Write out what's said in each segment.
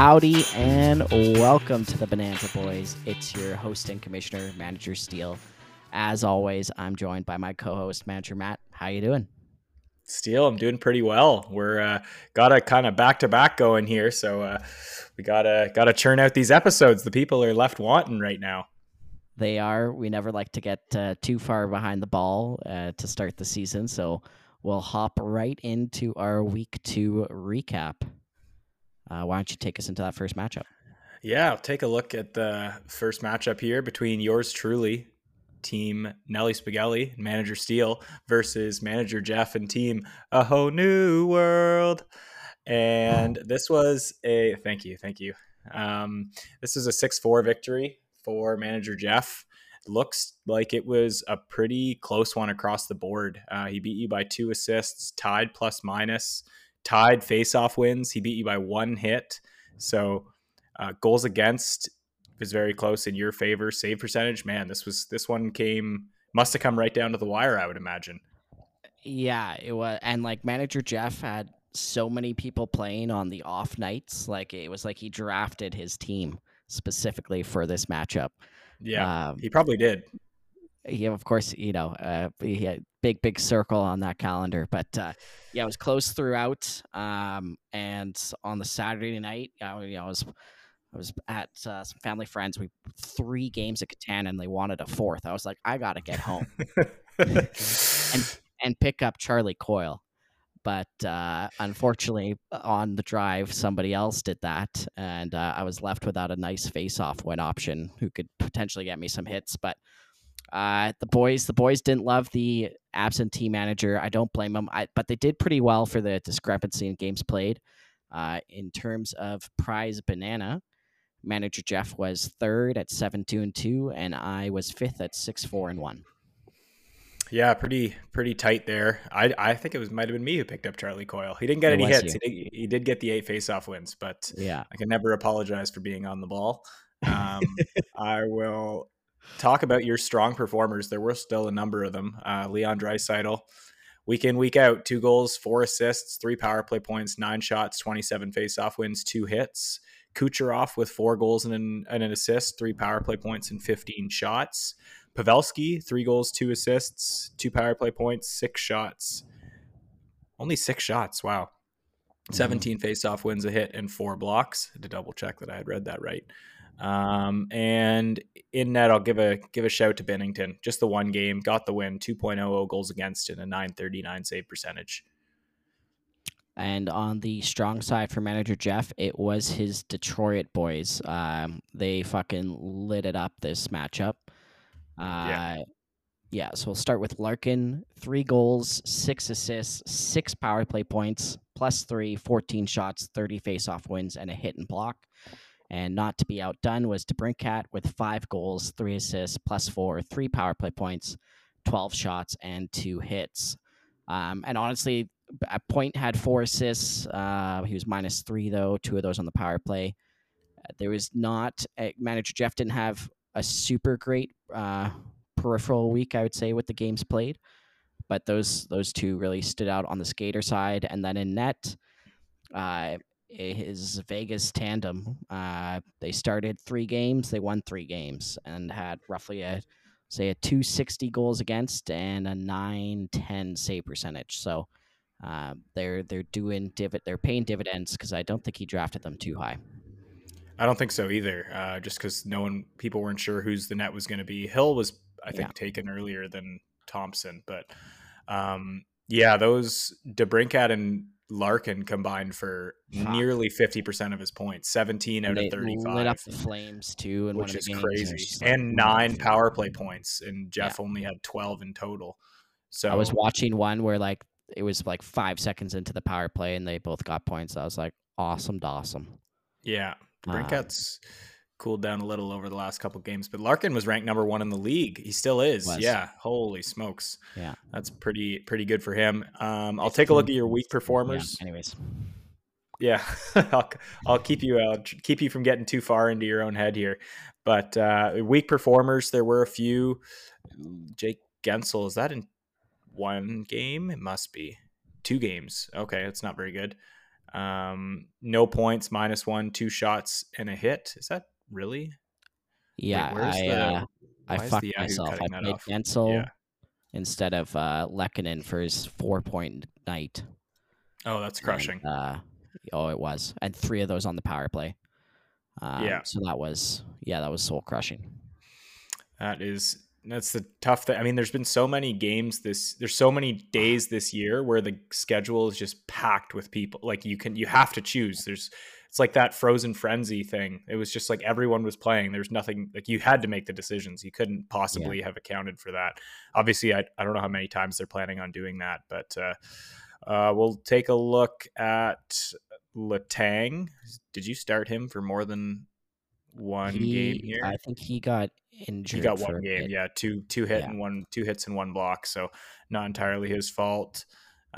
Howdy and welcome to the Bonanza Boys. It's your host and commissioner, Manager Steele. As always, I'm joined by my co-host, Manager Matt. How you doing? Steele, I'm doing pretty well. We're got a kind of back-to-back going here, so we gotta churn out these episodes. The people are left wanting right now. They are. We never like to get too far behind the ball to start the season, so we'll hop right into our Week 2 recap. Why don't you take us into that first matchup? Yeah, I'll take a look at the first matchup here between yours truly, Team Nelly Spaghetti, and Manager Steele, versus Manager Jeff and Team A Whole New World. And this was a thank you. This was a 6-4 victory for Manager Jeff. Looks like it was a pretty close one across the board. He beat you by 2 assists, tied plus minus, tied face-off wins. He beat you by 1 hit. So goals against was very close in your favor. Save percentage, man, this one must have come right down to the wire, I would imagine. Yeah, it was, and like Manager Jeff had so many people playing on the off nights. Like it was like he drafted his team specifically for this matchup. Yeah, he probably did. He, of course, he had big circle on that calendar. But yeah, it was close throughout. And on the Saturday night, I was at some family friends. We 3 games at Catan, and they wanted a 4th. I was like, I gotta get home and pick up Charlie Coyle. But unfortunately, on the drive, somebody else did that, and I was left without a nice face-off win option who could potentially get me some hits. But the boys didn't love the absentee manager. I don't blame them. But they did pretty well for the discrepancy in games played. In terms of prize banana, Manager Jeff was 3rd at 7-2-2, and I was 5th at 6-4-1. Yeah, pretty tight there. I think it might have been me who picked up Charlie Coyle. He didn't get any hits. He did get the 8 face-off wins, but yeah, I can never apologize for being on the ball. I will talk about your strong performers. There were still a number of them. Leon Draisaitl, week in, week out, 2 goals, 4 assists, 3 power play points, 9 shots, 27 face-off wins, 2 hits. Kucherov with 4 goals and an assist, 3 power play points, and 15 shots. Pavelski, 3 goals, 2 assists, 2 power play points, 6 shots. Only 6 shots. Wow. 17 face-off wins, a hit, and 4 blocks. I had to double check that I had read that right. And in net, I'll give a shout to Binnington. Just the 1 game, got the win, 2.00 goals against and a .939 save percentage. And on the strong side for Manager Jeff, it was his Detroit boys. They fucking lit it up this matchup. Yeah, so we'll start with Larkin. 3 goals, 6 assists, 6 power play points, plus 3, 14 shots, 30 face-off wins, and a hit and block. And not to be outdone was DeBrincat with 5 goals, 3 assists, plus 4, 3 power play points, 12 shots, and 2 hits. And honestly, Point had 4 assists. He was -3, though, 2 of those on the power play. There was not... Manager Jeff didn't have a super great peripheral week, I would say, with the games played. But those 2 really stood out on the skater side. And then in net, his Vegas tandem, they started 3 games. They won 3 games and had roughly a 260 goals against and a 910 save percentage. So they're paying dividends because I don't think he drafted them too high. I don't think so either. Just because people weren't sure whose the net was going to be. Hill was, I think, taken earlier than Thompson, but those DeBrincat and Larkin combined for nearly 50% of his points, 17 out of 35. Lit up the Flames too, which is crazy. And 9 power play points, and Jeff only had 12 in total. So I was watching one where it was 5 seconds into the power play, and they both got points. I was like, awesome. Yeah, DeBrincat's cooled down a little over the last couple games, but Larkin was ranked number 1 in the league. He still is. Yeah, holy smokes. Yeah, that's pretty good for him. I'll take a look at your week performers. Yeah, anyways, yeah, I'll keep you from getting too far into your own head here. But week performers, there were a few. Jake Gensel, is that in 1 game? It must be 2 games. Okay, that's not very good. No points, -1, 2 shots and a hit. Is that really? Wait, Yeah, I why is the fucked Yahoo myself. I cutting that played off? Yeah. Gensel instead of Lekanen for his 4-point night, Oh, that's and crushing. oh, it was, and 3 of those on the power play. Yeah. So that was soul crushing. That's the tough thing. I mean, there's been so many there's so many days this year where the schedule is just packed with people. Like you have to choose. It's like that Frozen Frenzy thing. It was just like everyone was playing. There's nothing, like you had to make the decisions. You couldn't Yeah. possibly have accounted for that. Obviously, I don't know how many times they're planning on doing that, but we'll take a look at Letang. Did you start him for more than one game here? I think he got He injured got for one a game, bit. yeah, Yeah. two hits and one block, so not entirely his fault.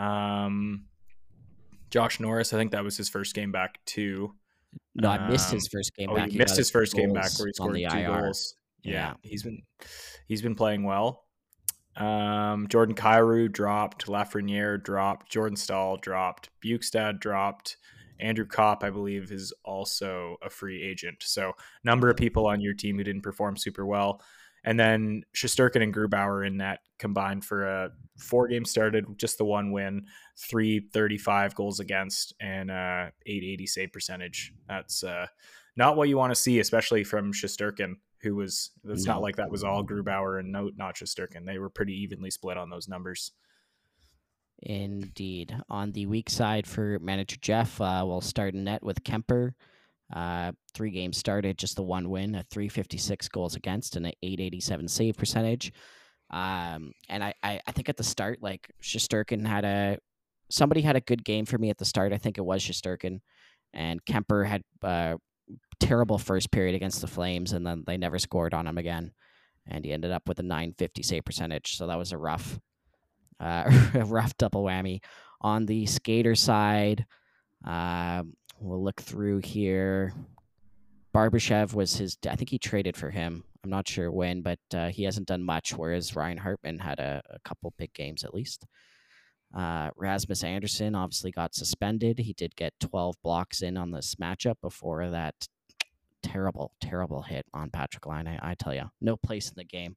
Josh Norris, I think that was his first game back too. No, I missed his first game Oh, you back. He missed got his his first game back goals where he on the scored two IR. goals. Yeah, Yeah. he's been playing well. Jordan Kyrou dropped, Lafreniere dropped, Jordan Stahl dropped, Bukestad dropped. Andrew Kopp, I believe, is also a free agent. So number of people on your team who didn't perform super well. And then Shesterkin and Grubauer in that combined for a 4 games started, just the one win, 335 goals against, and 880 save percentage. That's not what you want to see, especially from Shesterkin, it's not No. like that was all Grubauer and not Shesterkin. They were pretty evenly split on those numbers. Indeed. On the weak side for manager Jeff, we'll start in net with Kemper. 3 games started, just the one win, a 356 goals against, and an 887 save percentage. And I think at the start, like Shesterkin somebody had a good game for me at the start. I think it was Shesterkin, and Kemper had terrible first period against the Flames, and then they never scored on him again. And he ended up with a 950 save percentage. So that was a rough a rough double whammy. On the skater side, we'll look through here. Barbashev was I think he traded for him. I'm not sure when, but he hasn't done much, whereas Ryan Hartman had a couple big games at least. Rasmus Anderson obviously got suspended. He did get 12 blocks in on this matchup before that terrible, terrible hit on Patrick Laine. I tell you, no place in the game.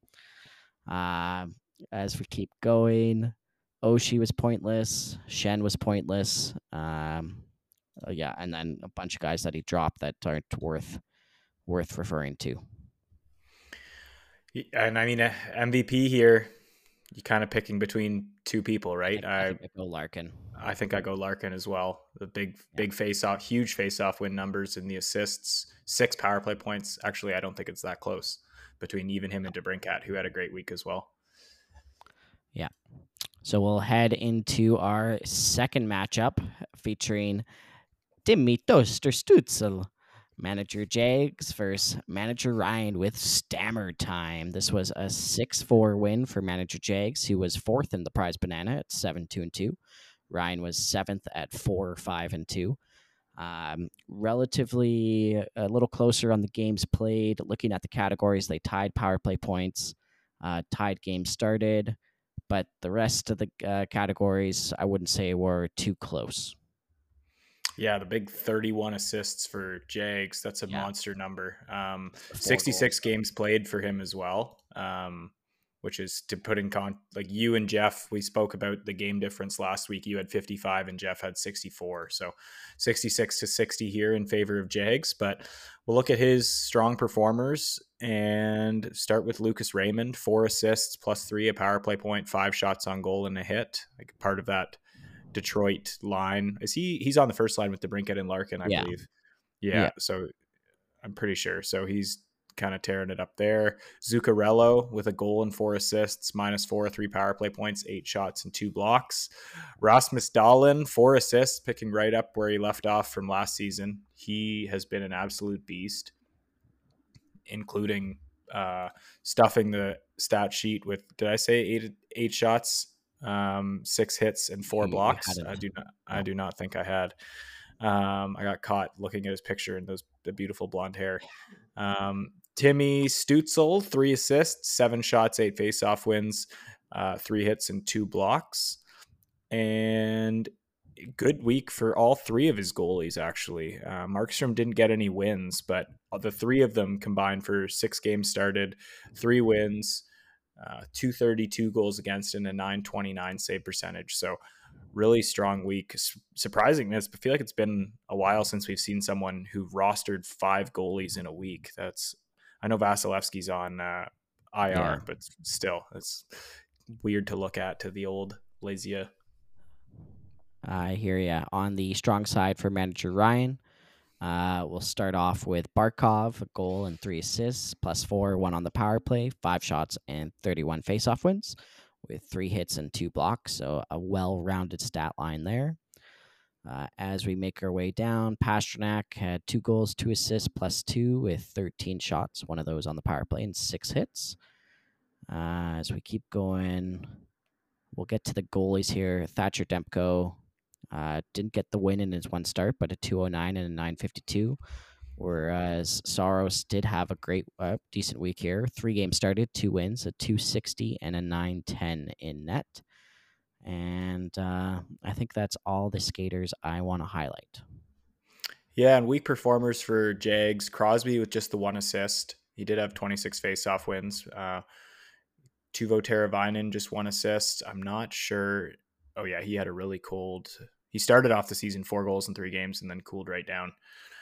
As we keep going, Oshie was pointless. Shen was pointless. Yeah, and then a bunch of guys that he dropped that aren't worth referring to. And I mean, MVP here, you're kind of picking between two people, right? I think I go Larkin. I think I go Larkin as well. The big face-off, huge face-off win numbers and the assists, 6 power play points. Actually, I don't think it's that close between even him and DeBrincat, who had a great week as well. Yeah. So we'll head into our second matchup featuring Dimitos Stutzel, manager Jags versus manager Ryan with Stammer Time. This was a 6-4 win for manager Jags, who was 4th in the prize banana at 7-2-2. Ryan was 7th at 4-5-2. Relatively a little closer on the games played. Looking at the categories, they tied power play points, tied games started, but the rest of the categories I wouldn't say were too close. Yeah, the big 31 assists for Jags. That's a monster number. 4 66 goals. games played for him as well, which is to put in like you and Jeff, we spoke about the game difference last week. You had 55 and Jeff had 64. So 66 to 60 here in favor of Jags. But we'll look at his strong performers and start with Lucas Raymond. 4 assists plus 3, a power play point, 5 shots on goal and a hit. Like part of that Detroit line. He's on the first line with DeBrincat and Larkin, I believe. Yeah, so I'm pretty sure. So he's kind of tearing it up there. Zuccarello with a goal and 4 assists, -4, 3 power play points, 8 shots and 2 blocks. Rasmus Dahlin, 4 assists, picking right up where he left off from last season. He has been an absolute beast, including stuffing the stat sheet with, did I say 8 shots? 6 hits and 4 blocks. I do not think I had. I got caught looking at his picture and the beautiful blonde hair. Timmy Stutzel, 3 assists, 7 shots, 8 faceoff wins, 3 hits and 2 blocks. And good week for all three of his goalies, actually. Markstrom didn't get any wins, but the three of them combined for 6 games started, 3 wins, 232 goals against, and a 929 save percentage. So really strong week. Surprising. I feel like it's been a while since we've seen someone who rostered 5 goalies in a week. I know Vasilevsky's on IR, but still, it's weird to look at to the old Lazia. I hear ya. On the strong side for manager Ryan, we'll start off with Barkov, a goal and 3 assists, +4, 1 on the power play, 5 shots, and 31 faceoff wins, with 3 hits and 2 blocks. So a well-rounded stat line there. As we make our way down, Pastrnak had 2 goals, 2 assists, +2 with 13 shots, one of those on the power play, and 6 hits. As we keep going, we'll get to the goalies here. Thatcher Demko didn't get the win in his 1 start, but a 209 and a 952. Whereas Saros did have a great, decent week here. 3 games started, 2 wins, a 260 and a 910 in net. And I think that's all the skaters I want to highlight. Yeah, and weak performers for Jags. Crosby with just the 1 assist. He did have 26 faceoff wins. Teuvo Teravainen just 1 assist. I'm not sure. Oh, yeah, he had a really cold. He started off the season 4 goals in 3 games and then cooled right down.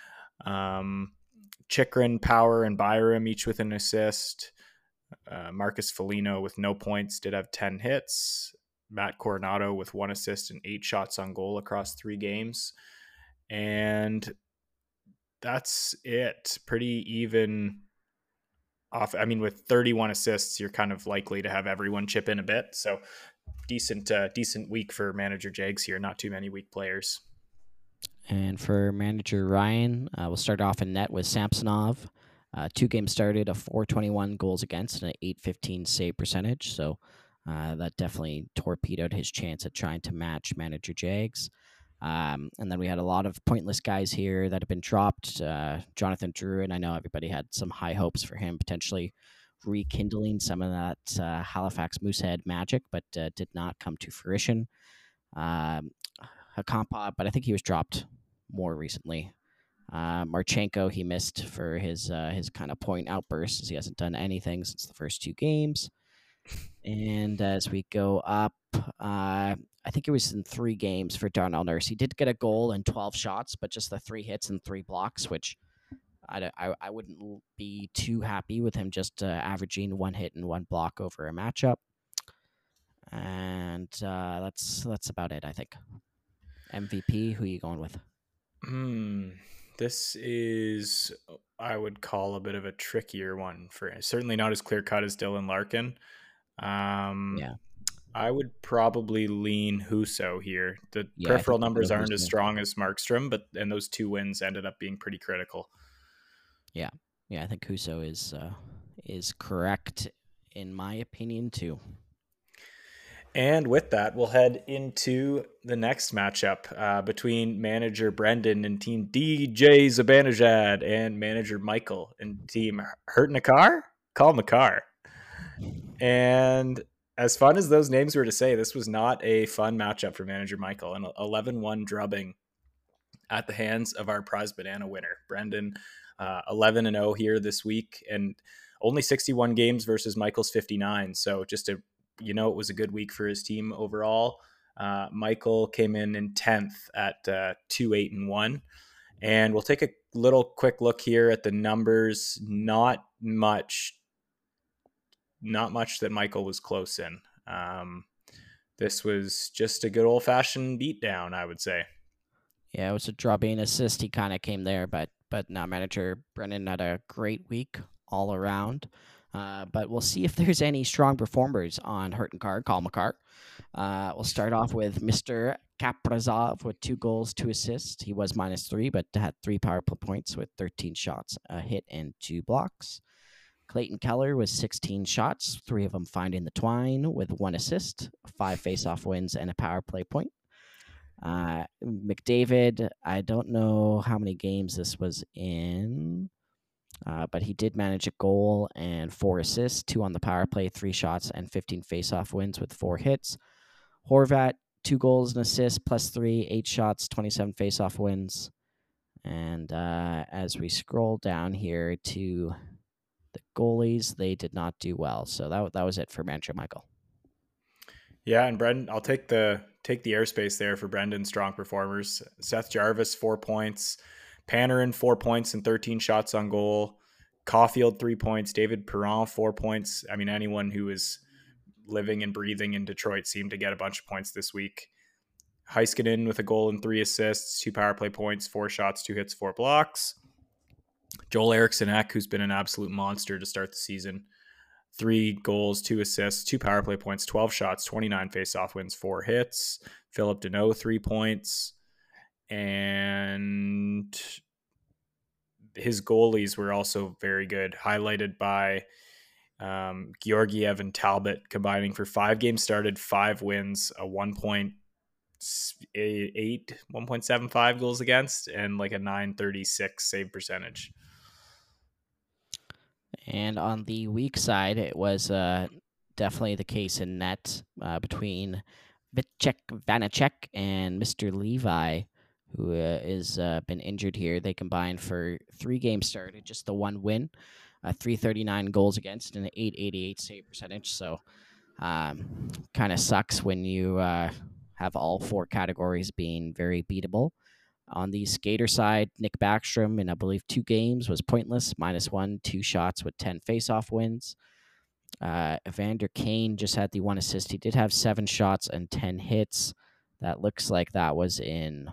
Chychrun, Power, and Byram each with an assist. Marcus Foligno with no points did have 10 hits. Matt Coronado with 1 assist and 8 shots on goal across 3 games. And that's it. Pretty even off. I mean, with 31 assists, you're kind of likely to have everyone chip in a bit. So decent week for manager Jags here. Not too many weak players. And for manager Ryan, we'll start off in net with Samsonov. 2 games started, a 421 goals against and an 815 save percentage. So that definitely torpedoed his chance at trying to match manager Jags. And then we had a lot of pointless guys here that have been dropped. Jonathan Drouin, I know everybody had some high hopes for him potentially rekindling some of that Halifax Moosehead magic, but did not come to fruition. Hakampa, but I think he was dropped more recently. Marchenko, he missed for his kind of point outbursts, as he hasn't done anything since the first 2 games. And as we go up, I think it was in 3 games for Darnell Nurse. He did get a goal and 12 shots, but just the 3 hits and 3 blocks, which I wouldn't be too happy with him just averaging 1 hit and 1 block over a matchup. And that's about it, I think. MVP, who are you going with? This is, I would call, a bit of a trickier one. For certainly not as clear cut as Dylan Larkin. Yeah, I would probably lean Husso here. The peripheral numbers aren't as strong as Markstrom, and those 2 wins ended up being pretty critical. Yeah, I think Husso is correct in my opinion too. And with that, we'll head into the next matchup between manager Brendan and team DJ Zibanejad and manager Michael and team Hurt Nakar? Call Nakar. And as fun as those names were to say, this was not a fun matchup for manager Michael. An 11-1 drubbing at the hands of our prize banana winner. Brendan, 11-0 here this week, and only 61 games versus Michael's 59. So just it was a good week for his team overall. Michael came in 10th at 2-8-1. And we'll take a little quick look here at the numbers. Not much that Michael was close in. This was just a good old-fashioned beatdown, I would say. Yeah, it was a drubbing assist. He kind of came there, but now manager Brendan had a great week all around. But we'll see if there's any strong performers on Hurt and Card. Call McCart. We'll start off with Mr. Kaprizov with 2 goals, 2 assists. He was -3, but had 3 power play points with 13 shots, a hit, and 2 blocks. Clayton Keller was 16 shots, 3 of them finding the twine with 1 assist, 5 face-off wins, and a power play point. McDavid, I don't know how many games this was in, but he did manage a goal and 4 assists, 2 on the power play, 3 shots, and 15 face-off wins with 4 hits. Horvat 2 goals and assists, +3, 8 shots, 27 faceoff wins. And as we scroll down here to the goalies, they did not do well. So that was it for Manager Michael. Yeah, and Brendan, I'll take the airspace there for Brendan's strong performers. Seth Jarvis, 4 points. Panarin, 4 points and 13 shots on goal. Caulfield, 3 points. David Perron, 4 points. I mean, anyone who is living and breathing in Detroit seemed to get a bunch of points this week. Heiskanen with a goal and 3 assists, 2 power play points, 4 shots, 2 hits, 4 blocks. Joel Eriksson-Ek, who's been an absolute monster to start the season, 3 goals, 2 assists, 2 power play points, 12 shots, 29 faceoff wins, 4 hits. Philip Deneau, 3 points. And his goalies were also very good, highlighted by Georgiev and Talbot combining for 5 games started, 5 wins, a 1.75 goals against, and like a .936 save percentage. And on the weak side, it was definitely the case in net between Vitek Vanacek and Mr. Levi, who is been injured here. They combined for 3 games started, just the 1 win, 339 goals against, and an .888 save percentage. So kind of sucks when you have all 4 categories being very beatable. On the skater side, Nick Backstrom, in I believe 2 games, was pointless, -1, 2 shots with 10 faceoff wins. Evander Kane just had the 1 assist. He did have 7 shots and 10 hits. That looks like that was in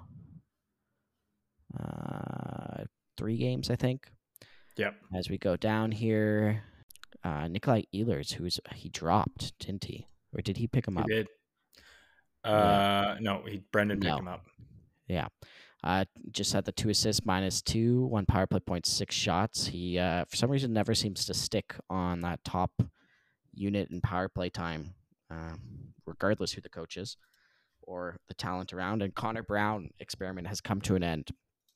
3 games, I think. Yep. As we go down here, Nikolai Ehlers, he dropped, didn't he? Or did he pick him up? He did. No, Brendan picked him up. Yeah. Just had the 2 assists, -2, 1 power play point, 6 shots. He, for some reason, never seems to stick on that top unit in power play time, regardless who the coach is or the talent around. And Connor Brown experiment has come to an end.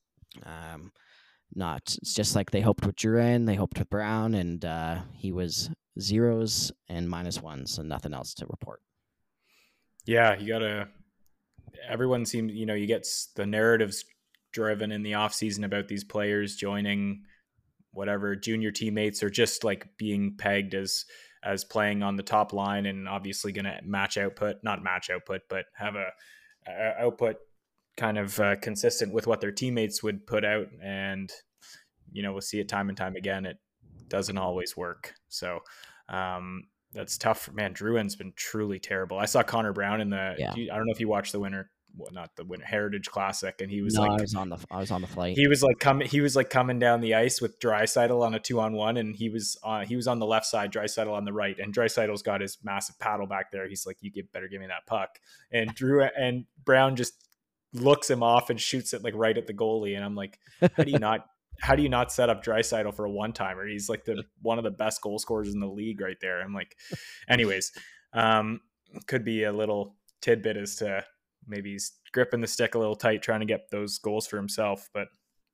It's just like they hoped with Duran, they hoped with Brown, and he was 0s and -1s and nothing else to report. Yeah, everyone seems, you get the narratives driven in the offseason about these players joining whatever junior teammates or just like being pegged as playing on the top line and obviously going to not match output, but have a output kind of consistent with what their teammates would put out. And, we'll see it time and time again. It doesn't always work. So, that's tough. Man, Drouin's been truly terrible. I saw Connor Brown I don't know if you watched the Heritage Classic, and he was I was on the flight. He was coming down the ice with Draisaitl on a 2-on-1, and he was on the left side, Draisaitl on the right, and Draisaitl's got his massive paddle back there. He's like, better give me that puck. And Brown just looks him off and shoots it like right at the goalie, and I'm like, how do you not set up Draisaitl for a one-timer? He's like one of the best goal scorers in the league right there. I'm like, anyways, could be a little tidbit as to maybe he's gripping the stick a little tight, trying to get those goals for himself. But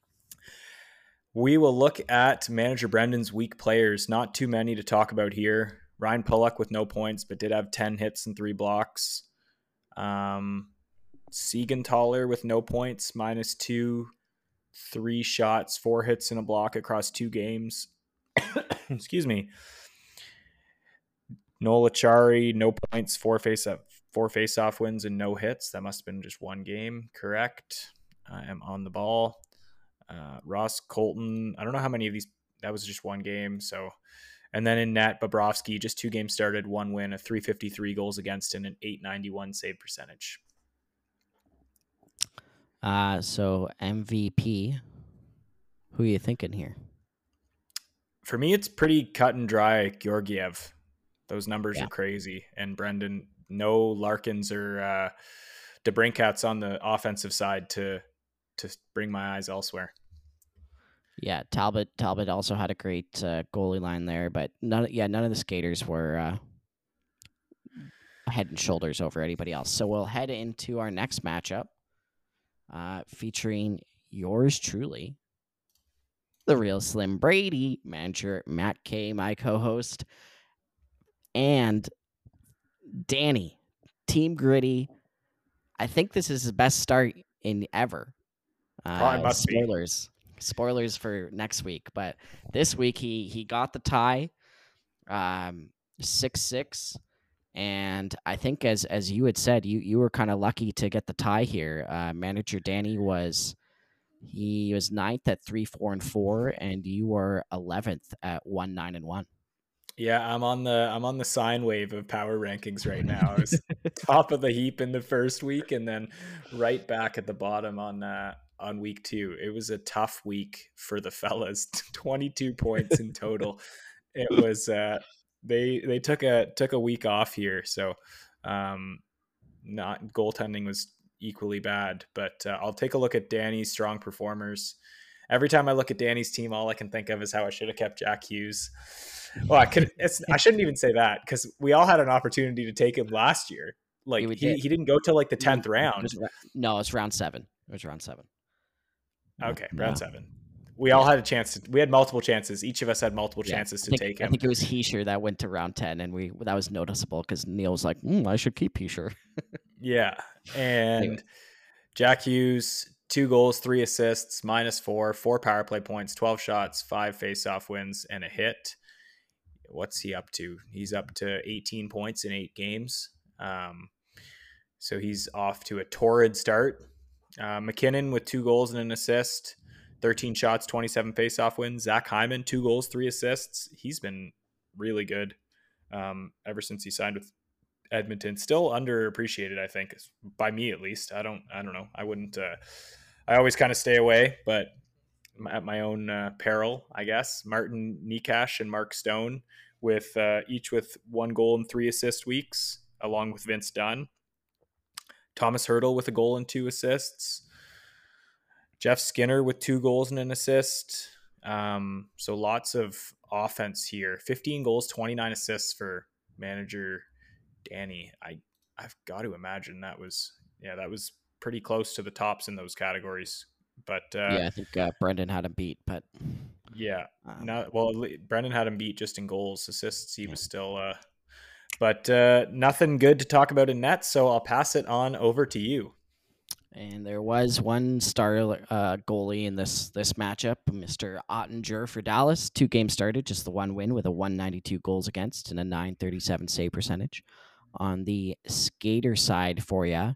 we will look at Manager Brendan's weak players. Not too many to talk about here. Ryan Pulock with no points, but did have 10 hits and 3 blocks. Siegenthaler with no points, -2, 3 shots, 4 hits and a block across 2 games. Excuse me. Noel Acciari, no points, 4 face-off wins and no hits. That must have been just 1 game. Correct. I am on the ball. Ross Colton, I don't know how many of these. That was just 1 game. So, and then in net, Bobrovsky, just 2 games started, 1 win, a .353 goals against, and an .891 save percentage. So MVP, who are you thinking here? For me, it's pretty cut and dry. Georgiev. Those numbers are crazy. And Brendan, no Larkins or DeBrincat's on the offensive side to bring my eyes elsewhere. Yeah, Talbot also had a great goalie line there, but none of the skaters were head and shoulders over anybody else. So we'll head into our next matchup. Featuring yours truly, the real Slim Brady, Manager Matt K, my co-host, and Danny, Team Gritty, I think this is his best start in ever. Probably must be. Spoilers for next week, but this week he got the tie, 6-6, and I think as you had said, you were kind of lucky to get the tie here. Manager Danny was ninth at 3-4-4, and you were 11th at 1-9-1. Yeah, I'm on the sine wave of power rankings right now. I was top of the heap in the first week, and then right back at the bottom on week 2. It was a tough week for the fellas. 22 points in total. It was they took a week off here, so not goaltending was equally bad. But I'll take a look at Danny's strong performers. Every time I look at Danny's team, all I can think of is how I should have kept Jack Hughes. Well, I shouldn't even say that, because we all had an opportunity to take him last year. Like he didn't go till like the 10th round. No, it's round 7. It was round 7. Okay, round 7. We all had a chance. We had multiple chances. Each of us had multiple chances to take him. I think it was Hischier that went to round 10, and that was noticeable because Neil was like, I should keep Hischier. Yeah, and anyway. Jack Hughes, 2 goals, 3 assists, -4, 4 power play points, 12 shots, 5 face-off wins, and a hit. What's he up to? He's up to 18 points in 8 games. So he's off to a torrid start. McKinnon with 2 goals and an assist, 13 shots, 27 face-off wins. Zach Hyman, 2 goals, 3 assists. He's been really good ever since he signed with Edmonton. Still underappreciated, I think, by me at least. I don't know. I wouldn't. I always kind of stay away, but at my own peril, I guess. Martin Necas and Mark Stone with each with 1 goal and 3 assist weeks, along with Vince Dunn. Thomas Hertl with a goal and 2 assists. Jeff Skinner with 2 goals and an assist. So lots of offense here. 15 goals, 29 assists for manager Danny. I've got to imagine that was pretty close to the tops in those categories. But I think Brendan had him beat. But Brendan had him beat just in goals. Assists, he was still. But nothing good to talk about in net, so I'll pass it on over to you. And there was one star goalie in this matchup, Mr. Ottinger for Dallas. 2 games started, just the 1 win with a 192 goals against and a 937 save percentage. On the skater side for you,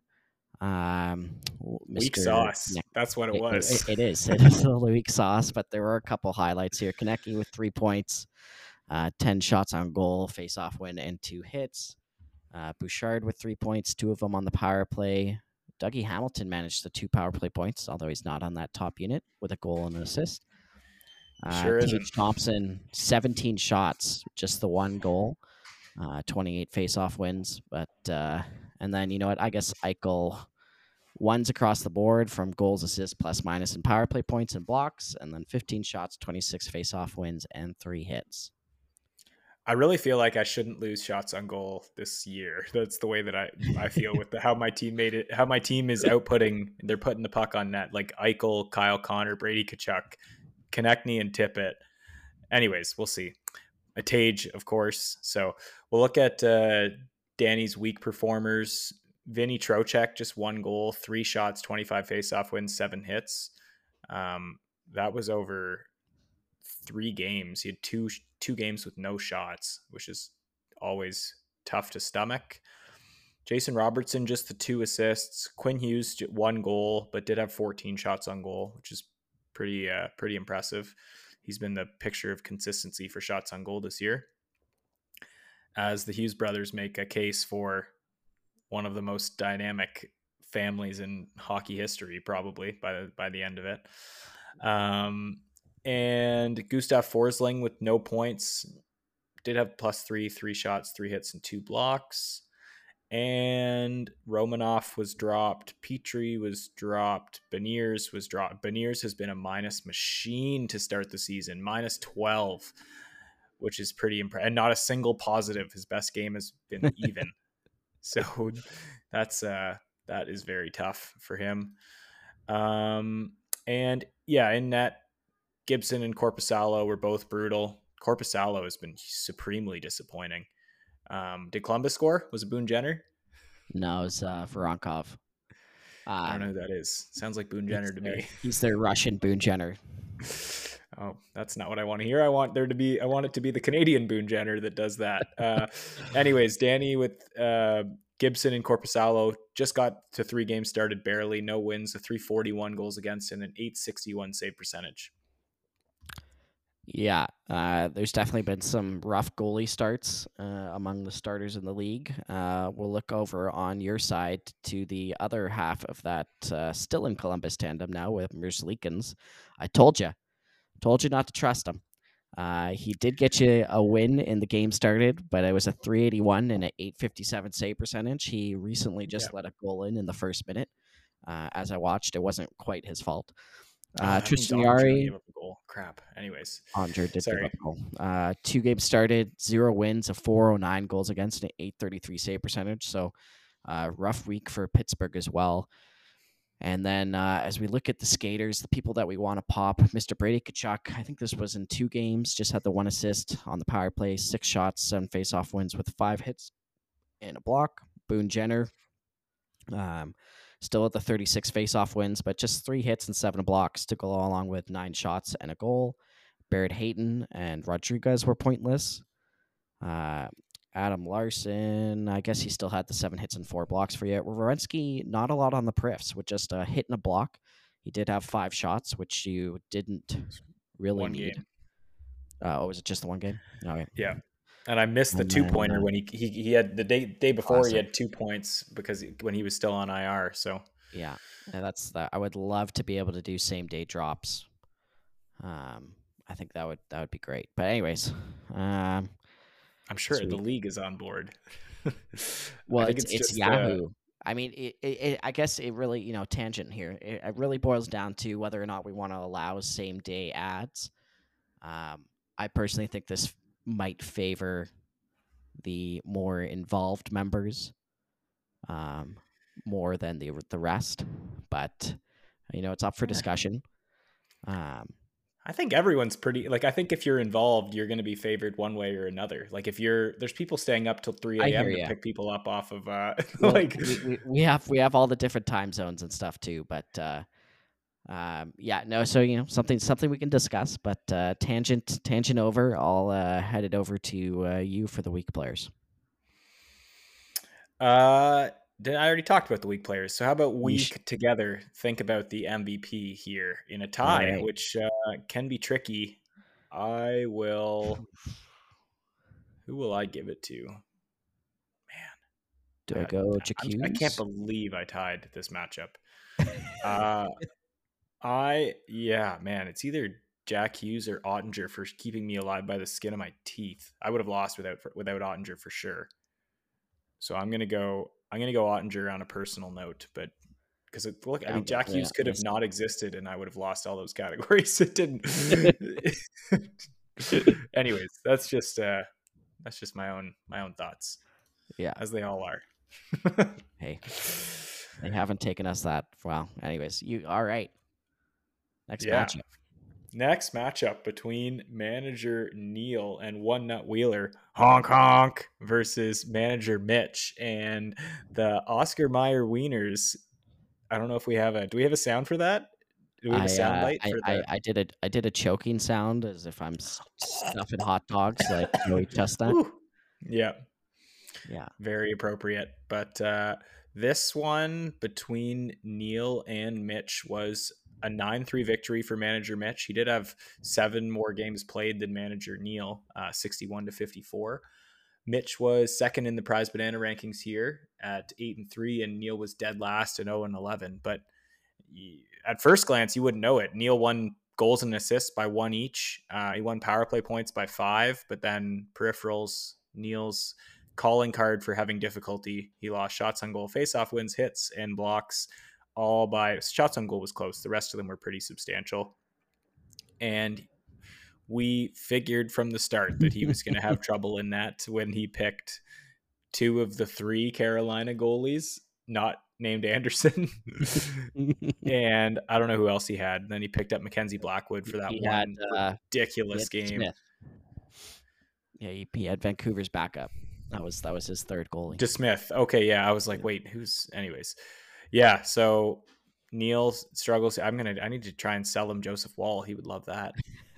weak sauce. That's what it was. It is. It is a little weak sauce, but there were a couple highlights here. Konecny with 3 points, 10 shots on goal, face-off win, and 2 hits. Bouchard with 3 points, 2 of them on the power play. Dougie Hamilton managed the 2 power play points, although he's not on that top unit, with a goal and an assist. Tage Thompson, 17 shots, just the 1 goal, 28 face-off wins. But and then, you know what, I guess Eichel, 1s across the board from goals, assists, plus minus, and power play points and blocks, and then 15 shots, 26 face-off wins, and 3 hits. I really feel like I shouldn't lose shots on goal this year. That's the way that I feel with how my team made it, how my team is outputting. They're putting the puck on net, like Eichel, Kyle Connor, Brady Tkachuk, Konecny, and Tippett. Anyways, we'll see. A Tage, of course. So we'll look at Danny's weak performers. Vinny Trocheck, just 1 goal, 3 shots, 25 faceoff wins, 7 hits. That was over 3 games. He had two games with no shots, which is always tough to stomach. Jason Robertson, just the 2 assists. Quinn Hughes, 1 goal, but did have 14 shots on goal, which is pretty impressive. He's been the picture of consistency for shots on goal this year, as the Hughes brothers make a case for one of the most dynamic families in hockey history, probably by the end of it. And Gustav Forsling with no points, did have +3, 3 shots, 3 hits, and 2 blocks. And Romanoff was dropped. Petrie was dropped. Beniers was dropped. Beniers has been a minus machine to start the season, -12, which is pretty impressive. And not a single positive. His best game has been even. So that is very tough for him. And yeah, in net, Gibson and Korpisalo were both brutal. Korpisalo has been supremely disappointing. Did Columbus score? Was it Boone Jenner? No, it was Voronkov. I don't know Um, who that is. Sounds like Boone Jenner to me. he's their Russian Boone Jenner. Oh, that's not what I want to hear. I want it to be the Canadian Boone Jenner that does that. Anyways, Danny with Gibson and Corpusalo just got to 3 games started barely, no wins, a 341 goals against and an 861 save percentage. Yeah, there's definitely been some rough goalie starts among the starters in the league. We'll look over on your side to the other half of that still in Columbus tandem now with Merzlikins. I told you not to trust him. He did get you a win in the game started, but it was a 381 and an 857 save percentage. He recently just let a goal in the first minute. As I watched, it wasn't quite his fault. That means Tristan Ottinger Yari, gave up a goal. Crap. Anyways, Ottinger did give sorry. up a goal. 2 games started, 0 wins, a 409 goals against, an 833 save percentage. So rough week for Pittsburgh as well. And then as we look at the skaters, the people that we want to pop, Mr. Brady Tkachuk, I think this was in 2 games, just had the 1 assist on the power play, 6 shots, 7 faceoff wins with 5 hits and a block. Boone Jenner, still at the 36 faceoff wins, but just 3 hits and 7 blocks to go along with 9 shots and a goal. Barrett Hayton and Rodriguez were pointless. Adam Larson, I guess he still had the 7 hits and 4 blocks for you. Werenski, not a lot on the Prifs with just a hit and a block. He did have 5 shots, which you didn't really need. Game. Was it just the 1 game? Okay. Yeah. And I missed the 2-pointer when he had the day before classic. He had 2 points because when he was still on IR. So yeah, that's that. I would love to be able to do same day drops. I think that would be great. But anyways, I'm sure the league is on board. Well, it's just, Yahoo. I mean, I guess it really, tangent here. It really boils down to whether or not we want to allow same day ads. I personally think this might favor the more involved members more than the rest, but it's up for discussion. I think everyone's pretty I think if you're involved, you're going to be favored one way or another. Like if there's people staying up till 3 a.m. to pick people up off of well, we have all the different time zones and stuff too, but so something we can discuss, but tangent over. I'll head it over to you for the weak players. I already talked about the weak players. So how about we together think about the MVP here in a tie, right, which can be tricky. Who will I give it to? Man. Do I go Jack Hughes? I can't believe I tied this matchup. It's either Jack Hughes or Ottinger for keeping me alive by the skin of my teeth. I would have lost without Ottinger for sure. So I'm gonna go Ottinger on a personal note, but because Jack Hughes could have not existed and I would have lost all those categories. It didn't. Anyways, that's just my own thoughts. Yeah, as they all are. Hey, they haven't taken us that well. Anyways, all right. Next matchup between manager Neil and One Nut Wheeler, honk honk, versus manager Mitch and the Oscar Mayer Wieners. I don't know if do we have a sound for that? Do we have a sound bite for that? I did a choking sound as if I'm stuffing hot dogs like Joey Chestnut. Yeah. Yeah. Very appropriate. But this one between Neil and Mitch was a 9-3 victory for manager Mitch. He did have 7 more games played than manager Neil, 61-54. Mitch was second in the Prize Banana rankings here at 8-3, and Neil was dead last at 0-11. But at first glance, you wouldn't know it. Neil won goals and assists by 1 each. He won power play points by 5, but then peripherals, Neil's calling card for having difficulty. He lost shots on goal, faceoff wins, hits, and blocks. All by shots on goal was close. The rest of them were pretty substantial. And we figured from the start that he was going to have trouble in that when he picked 2 of the 3 Carolina goalies, not named Anderson. And I don't know who else he had. Then he picked up Mackenzie Blackwood for that ridiculous game. Smith. Yeah, he had Vancouver's backup. That was his third goalie. DeSmith. Okay, yeah. I was like, wait, who's... Anyways. Yeah, so Neil struggles. I need to try and sell him Joseph Wall. He would love that.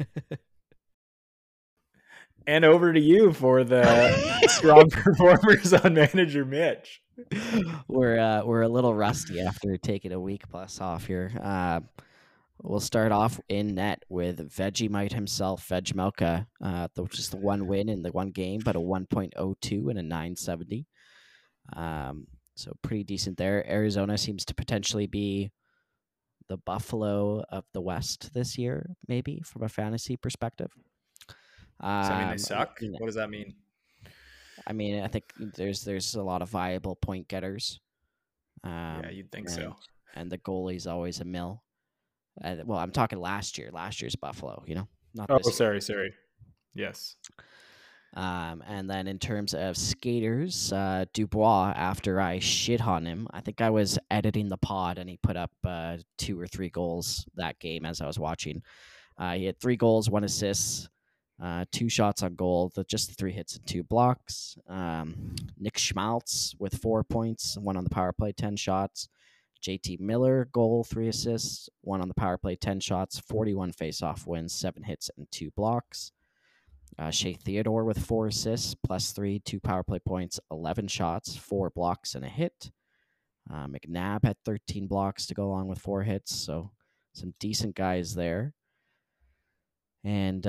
And over to you for the strong performers on Manager Mitch. We're a little rusty after taking a week plus off here. We'll start off in net with Vegemite himself, Vegmelka, just the one win in the one game, but a 1.02 and a 970. So pretty decent there. Arizona seems to potentially be the Buffalo of the West this year, maybe from a fantasy perspective. Does that mean they suck? What does that mean? I mean, I think there's a lot of viable point getters. Yeah, you'd think so. And the goalie's always a mill. Well, I'm talking last year. Last year's Buffalo, not this year. Sorry. Yes. And then in terms of skaters, Dubois, after I shit on him, I think I was editing the pod and he put up 2 or 3 goals that game as I was watching. He had 3 goals, 1 assist, 2 shots on goal, just 3 hits and 2 blocks. Nick Schmaltz with 4 points, 1 on the power play, 10 shots. JT Miller, goal, 3 assists, 1 on the power play, 10 shots, 41 face-off wins, 7 hits and 2 blocks. Shea Theodore with 4 assists, +3, 2 power play points, 11 shots, 4 blocks, and a hit. McNabb had 13 blocks to go along with 4 hits, so some decent guys there. And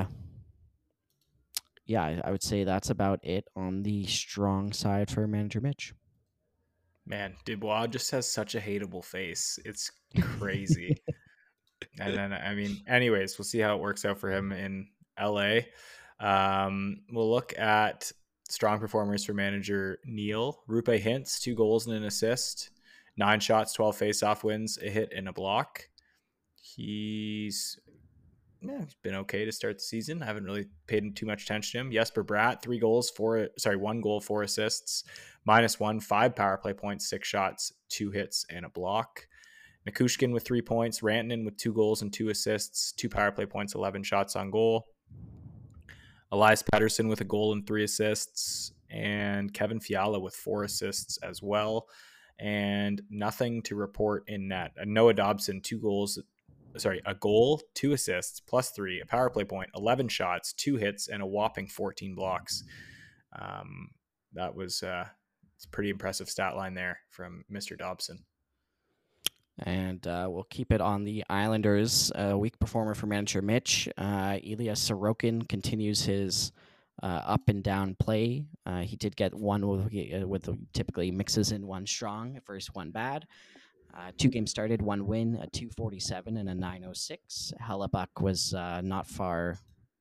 yeah, I would say that's about it on the strong side for Manager Mitch. Man, Dubois just has such a hateable face. It's crazy. And then, I mean, anyways, we'll see how it works out for him in LA. We'll look at strong performers for Manager Neil. Rupe Hintz, 2 goals and an assist, 9 shots, 12 face-off wins, a hit and a block. He's been okay to start the season. I haven't really paid too much attention to him. Jesper Bratt, 1 goal, 4 assists, -1, 5 power play points, 6 shots, 2 hits, and a block. Nikushkin with 3 points, Rantanen with 2 goals and 2 assists, 2 power play points, 11 shots on goal. Elias Pettersson with a goal and 3 assists, and Kevin Fiala with 4 assists as well. And nothing to report in net. Noah Dobson, a goal, 2 assists, +3, a power play point, 11 shots, 2 hits, and a whopping 14 blocks. That was it's a pretty impressive stat line there from Mr. Dobson. And we'll keep it on the Islanders. Weak performer for Manager Mitch. Ilya Sorokin continues his up and down play. He did get one with typically mixes in 1 strong, first 1 bad. 2 games started, 1 win, a 247 and a 906. Hellebuck was not far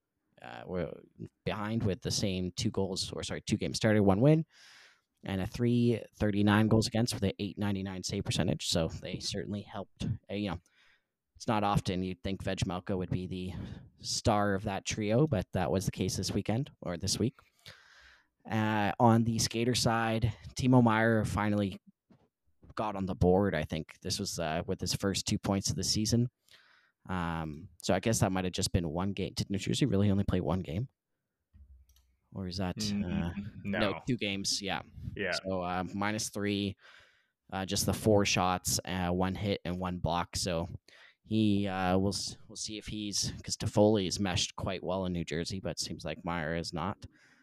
behind with the same 2 games started, 1 win, and a 339 goals against with an 899 save percentage. So they certainly helped. It's not often you'd think Vegmelka would be the star of that trio, but that was the case this week. On the skater side, Timo Meier finally got on the board. I think this was with his first 2 points of the season. So I guess that might have just been 1 game. Did New Jersey really only play 1 game? Or is that no 2 games? Yeah. So -3, just the 4 shots, 1 hit and 1 block. So he we'll see if because Toffoli is meshed quite well in New Jersey, but it seems like Meier is not.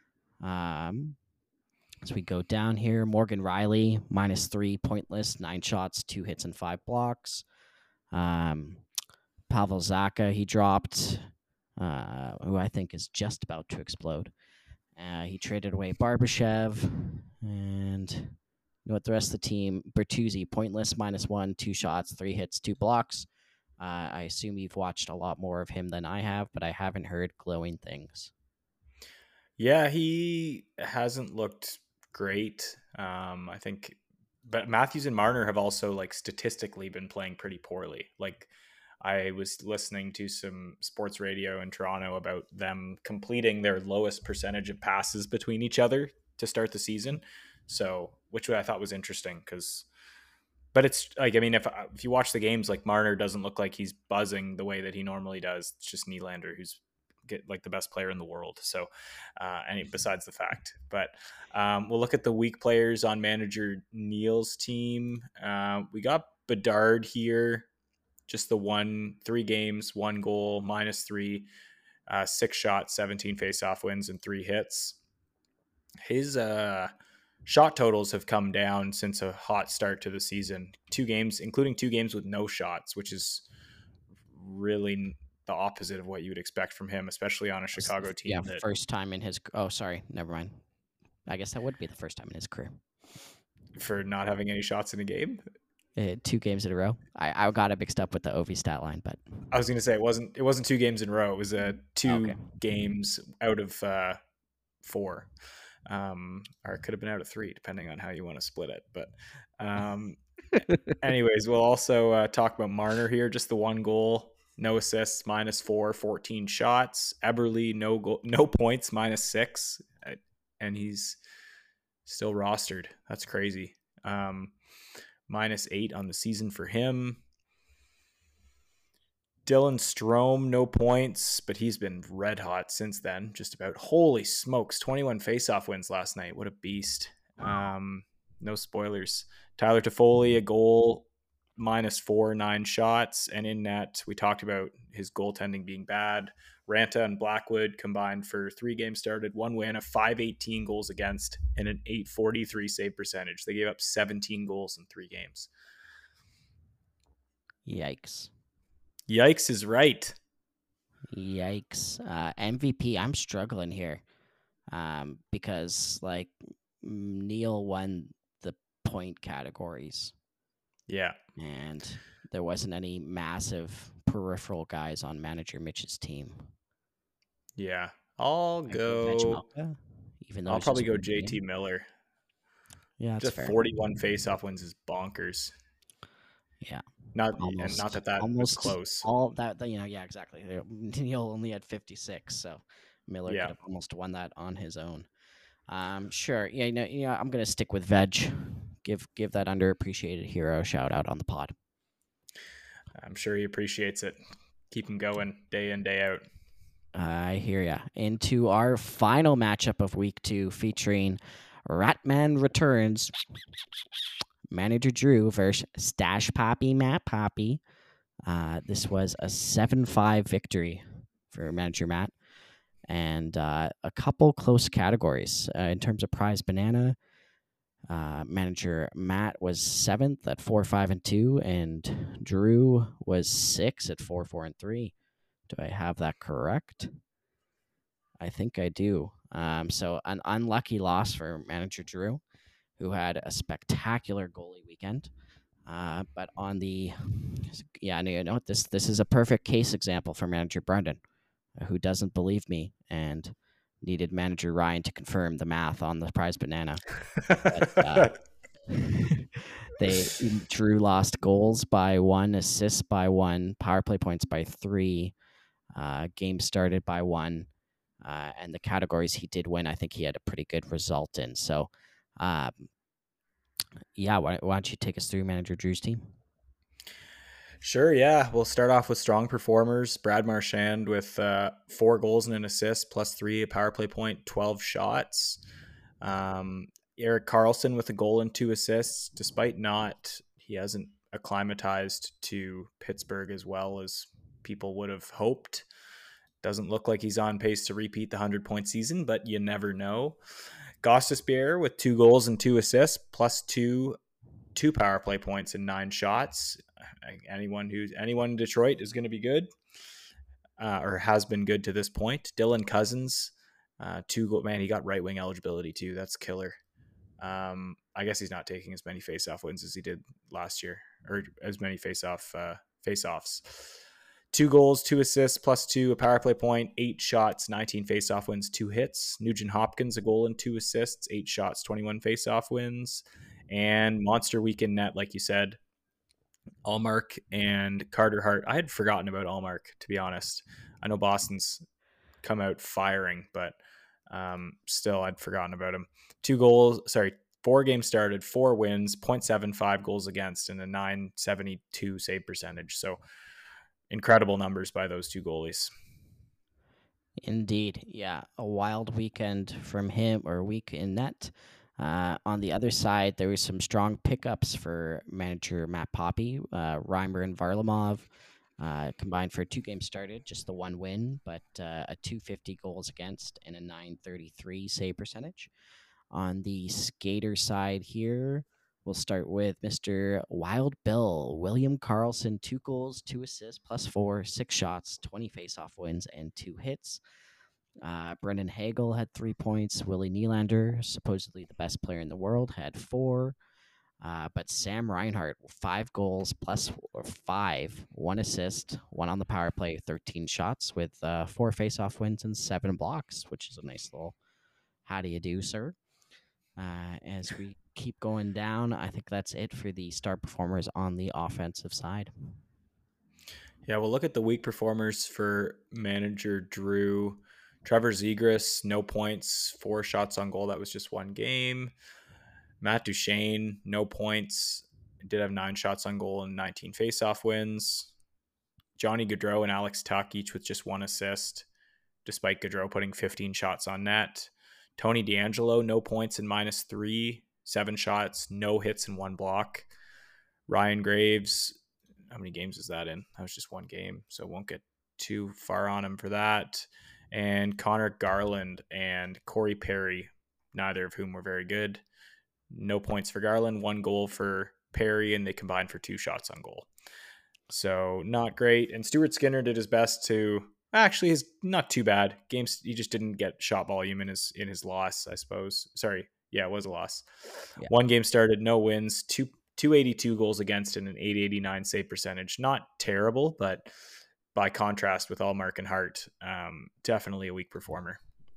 As we go down here, Morgan Riley, -3, pointless, 9 shots, 2 hits, and 5 blocks. Pavel Zacha, he dropped, who I think is just about to explode. He traded away Barbashev, and the rest of the team, Bertuzzi, pointless, -1, 2 shots, 3 hits, 2 blocks. I assume you've watched a lot more of him than I have, but I haven't heard glowing things. Yeah, he hasn't looked great. I think, but Matthews and Marner have also statistically been playing pretty poorly. I was listening to some sports radio in Toronto about them completing their lowest percentage of passes between each other to start the season. So, which I thought was interesting but it's if you watch the games, Marner doesn't look like he's buzzing the way that he normally does. It's just Nylander who's get like the best player in the world. So, besides the fact, but we'll look at the weak players on manager Neil's team. We got Bedard here, just the 3 games, 1 goal, -3, 6 shots, 17 faceoff wins, and 3 hits. His shot totals have come down since a hot start to the season. 2 games, including 2 games with no shots, which is really the opposite of what you would expect from him, especially on a Chicago team. Yeah, first time in his. Oh, sorry, never mind. I guess that would be the first time in his career for not having any shots in a game. 2 games in a row. I got it mixed up with the Ovi stat line, but I was going to say it wasn't 2 games in a row. It was 2 games out of 4. Or it could have been out of 3, depending on how you want to split it. But anyways, we'll also talk about Marner here. Just the 1 goal, no assists, -4, 14 shots. Eberle, no points, -6, and he's still rostered. That's crazy. -8 on the season for him. Dylan Strome, no points, but he's been red hot since then. Just about. Holy smokes, 21 faceoff wins last night. What a beast. No spoilers. Tyler Toffoli, a goal, -4, 9 shots. And in net, we talked about his goaltending being bad. Ranta and Blackwood combined for 3 games started, 1 win, a 5.18 goals against, and an 8.43 save percentage. They gave up 17 goals in 3 games. Yikes. Yikes is right. Yikes. MVP, I'm struggling here because, like, Neil won the point categories. Yeah. And there wasn't any massive peripheral guys on manager Mitch's team. Yeah. I'll probably go JT Miller. Yeah, that's just fair. 41 faceoff wins is bonkers. Yeah. Not that was close. All that, yeah, exactly. Neil only had 56, so Miller could have almost won that on his own. Sure. Yeah, I'm gonna stick with Veg. Give that underappreciated hero a shout out on the pod. I'm sure he appreciates it. Keep him going day in, day out. I hear ya. Into our final matchup of week 2, featuring Ratman Returns, Manager Drew versus Stash Poppy Matt Poppy. This was a 7-5 victory for Manager Matt, and a couple close categories in terms of prize banana. Manager Matt was 7th at 4-5-2, and Drew was 6th at 4-4-3. Do I have that correct? I think I do. So an unlucky loss for Manager Drew, who had a spectacular goalie weekend. But on the, this is a perfect case example for Manager Brendan, who doesn't believe me and needed Manager Ryan to confirm the math on the prize banana. But, Drew lost goals by 1, assists by 1, power play points by 3, games started by 1, and the categories he did win, I think he had a pretty good result in. So, why don't you take us through Manager Drew's team? Sure, yeah. We'll start off with strong performers. Brad Marchand with 4 goals and an assist, +3, a power play point, 12 shots. Erik Karlsson with a goal and 2 assists, despite he hasn't acclimatized to Pittsburgh as well as people would have hoped. Doesn't look like he's on pace to repeat the 100-point season, but you never know. Gostisbehere with 2 goals and 2 assists, +2 power play points and 9 shots. Anyone in Detroit is going to be good, or has been good to this point. Dylan Cousins, 2 goal. Man, he got right wing eligibility too. That's killer. I guess he's not taking as many faceoff wins as he did last year, or as many faceoffs. 2 goals, 2 assists, +2, a power play point, 8 shots, 19 faceoff wins, 2 hits. Nugent Hopkins, a goal and 2 assists, 8 shots, 21 faceoff wins. And monster weekend net, like you said, Allmark and Carter Hart. I had forgotten about Allmark, to be honest. I know Boston's come out firing, but still, I'd forgotten about him. 4 games started, 4 wins, 0.75 goals against, and a .972 save percentage. So incredible numbers by those 2 goalies. Indeed. Yeah. A wild weekend from him, or week in net. On the other side, there was some strong pickups for manager Matt Poppy. Reimer and Varlamov combined for 2 games started, just the one win, but a 250 goals against and a 933 save percentage. On the skater side here, we'll start with Mr. Wild Bill. William Carlson, 2 goals, 2 assists, +4, 6 shots, 20 faceoff wins, and 2 hits. Brendan Hagel had 3 points. Willie Nylander, supposedly the best player in the world, had 4. But Sam Reinhart, 5 goals +5, 1 assist, 1 on the power play, 13 shots with 4 faceoff wins and 7 blocks, which is a nice little how do you do, sir? As we keep going down, I think that's it for the star performers on the offensive side. Yeah, we'll look at the weak performers for manager Drew. Trevor Zegras, no points, 4 shots on goal. That was just one game. Matt Duchene, no points. Did have 9 shots on goal and 19 faceoff wins. Johnny Gaudreau and Alex Tuck, each with just 1 assist, despite Gaudreau putting 15 shots on net. Tony DeAngelo, no points and -3, 7 shots, no hits and 1 block. Ryan Graves, how many games is that in? That was just one game, so won't get too far on him for that. And Connor Garland and Corey Perry, neither of whom were very good. No points for Garland, 1 goal for Perry, and they combined for 2 shots on goal. So not great. And Stuart Skinner did his best to actually is not too bad. Games he just didn't get shot volume in his loss, I suppose. Sorry. Yeah, it was a loss. Yeah. 1 game started, no wins, 282 goals against and an 889 save percentage. Not terrible, but by contrast with Allmark and Hart, definitely a weak performer.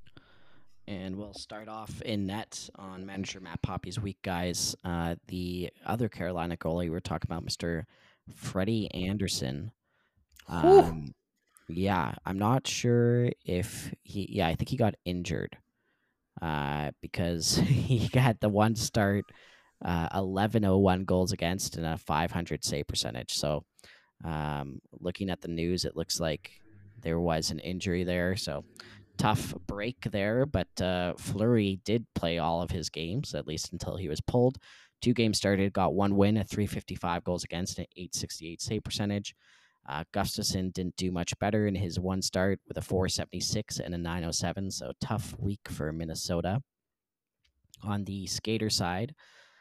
And we'll start off in net on manager Matt Poppy's week, guys. The other Carolina goalie we're talking about, Mr. Freddie Anderson. Yeah, I'm not sure if I think he got injured because he got the one start, 1101 goals against and a 500 save percentage. So looking at the news, it looks like there was an injury there. So tough break there, but Fleury did play all of his games, at least until he was pulled. 2 games started, got 1 win, a 355 goals against, an 868 save percentage. Gustafson didn't do much better in his 1 start with a 476 and a 907, so tough week for Minnesota. On the skater side,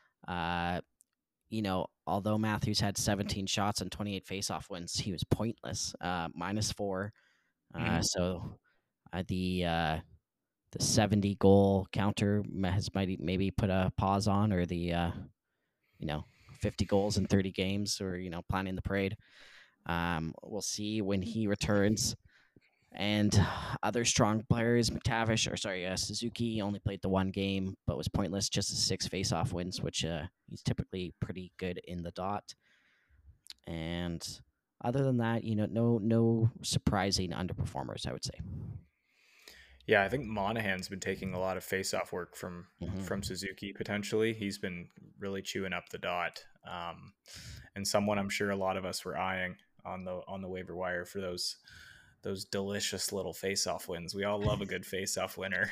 although Matthews had 17 shots and 28 faceoff wins, he was pointless, -4. So the 70 goal counter has maybe put a pause on, or the 50 goals in 30 games, or planning the parade. We'll see when he returns. And other strong players, Suzuki only played the 1 game, but was pointless, just a 6 face-off wins, which he's typically pretty good in the dot. And other than that, no surprising underperformers, I would say. Yeah, I think Monahan's been taking a lot of face-off work from Suzuki, potentially. He's been really chewing up the dot. And someone I'm sure a lot of us were eyeing on the waiver wire for those delicious little face-off wins. We all love a good face-off winner.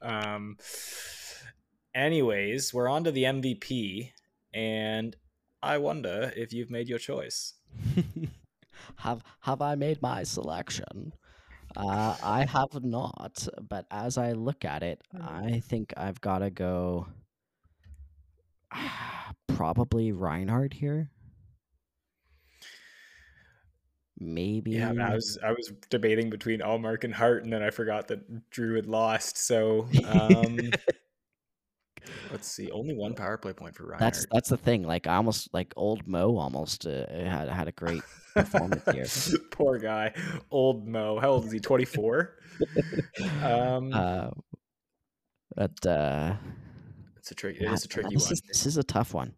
Anyways, we're on to the MVP, and I wonder if you've made your choice. Have I made my selection? I have not, but as I look at it, I think I've got to go probably Reinhart here. Maybe. Yeah, I was debating between Allmark and Hart, and then I forgot that Drew had lost. So let's see, only 1 power play point for Reinhart. That's the thing. Like old Mo almost had a great performance here. Poor guy, old Mo. How old is he? 24. But it's a tricky. It is a tricky one. This is a tough one.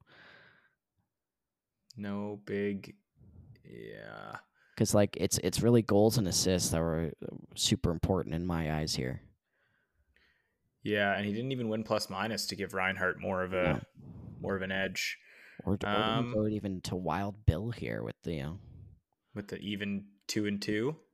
No big, yeah. Because it's really goals and assists that were super important in my eyes here. Yeah, and he didn't even win plus minus to give Reinhart more of an edge. Or go even to Wild Bill here with the with the even 2-2.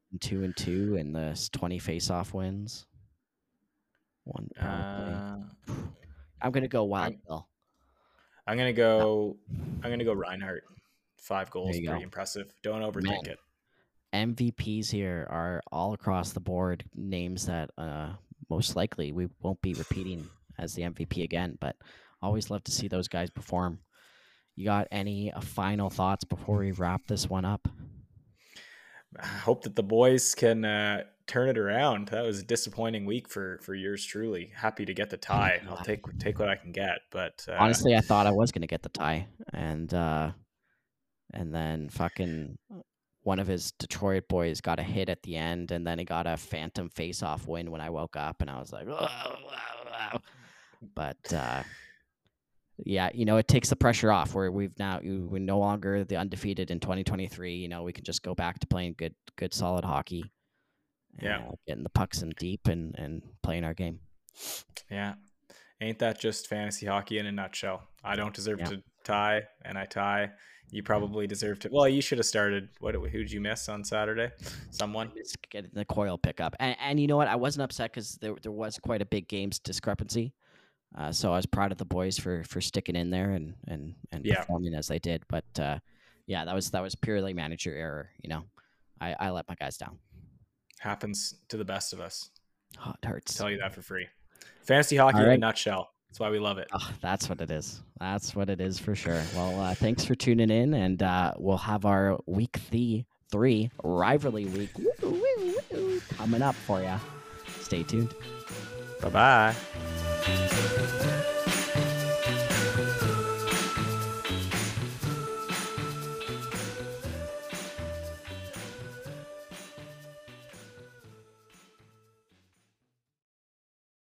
2-2 and the 20 face-off wins. One power play. I'm gonna go Wild Bill. I'm gonna go Reinhart. 5 goals, There you pretty go. impressive. Don't overthink it. MVPs here are all across the board names that most likely we won't be repeating as the MVP again, but always love to see those guys perform. You got any final thoughts before we wrap this one up? I hope that the boys can turn it around. That was a disappointing week for yours truly. Happy to get the tie. I'll take what I can get. But honestly, I thought I was going to get the tie, and then fucking one of his Detroit boys got a hit at the end, and then he got a phantom face-off win when I woke up, and I was like, whoa. But yeah, it takes the pressure off. Where we're no longer the undefeated in 2023. We can just go back to playing good solid hockey. Yeah, getting the pucks in deep and playing our game. Yeah, ain't that just fantasy hockey in a nutshell? I don't deserve to tie, and I tie. You probably deserve to. Well, you should have started. Who'd you miss on Saturday? Someone getting the Coyle pickup, and you know what? I wasn't upset because there was quite a big games discrepancy. So I was proud of the boys for sticking in there and performing as they did. But that was purely manager error. I let my guys down. Happens to the best of us. Oh, it hurts. I'll tell you that for free. Fantasy hockey in a nutshell. That's why we love it. Oh, that's what it is. That's what it is for sure. Well, thanks for tuning in, and we'll have our week 3 rivalry week coming up for you. Stay tuned. Bye-bye.